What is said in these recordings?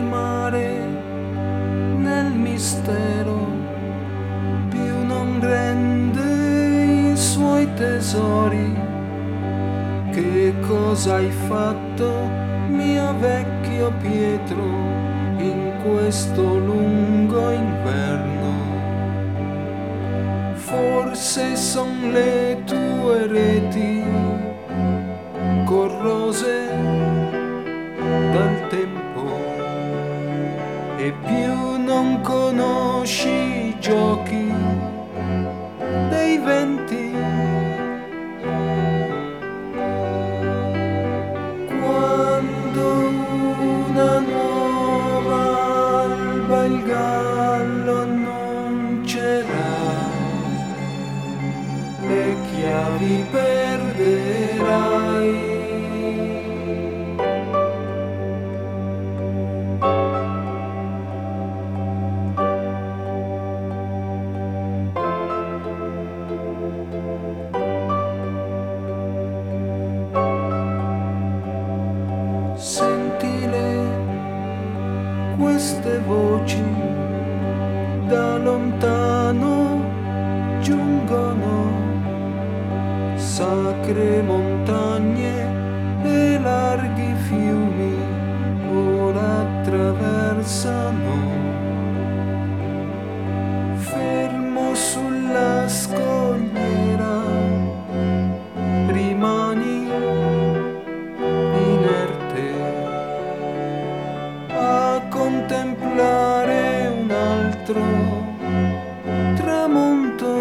mare nel mistero, più non rende i suoi tesori. Che cosa hai fatto, mio vecchio Pietro, in questo lungo inverno? Forse son le tue reti corrose dal tempo e più non conosci i giochi dei venti. Quando una nuova alba il gallo annuncerà, le chiavi perderai. Sentile queste voci da lontano giungono, sacre montagne e larghi fiumi ora attraversano. Fermo sulla scogliera rimani inerte a contemplare un altro tramonto,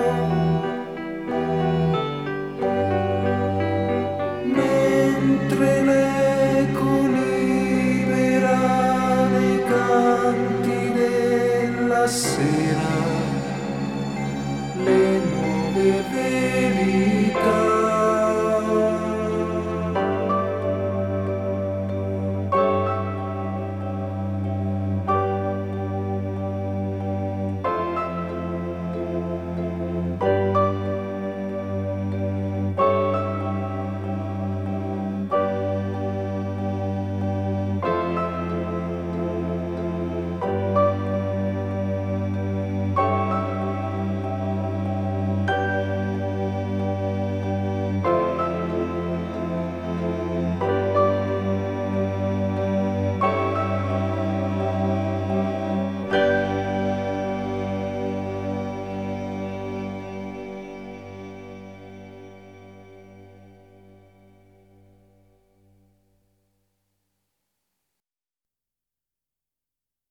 mentre l'eco libera nei canti della sera le nuove